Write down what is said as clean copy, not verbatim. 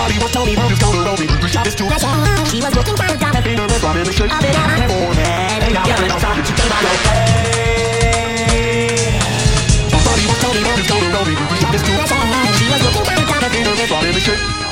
Somebody was telling me I'm just gonna roll me. The shot is too much. She was looking kind of dumb. Ain't no restaurant in the shit. I've been out my forehead. Ain't out there outside. She came by your head. Somebody was telling me I'm just gonna roll me. The shot is too much. She was looking kind of dumb. Ain't no restaurant in the shit.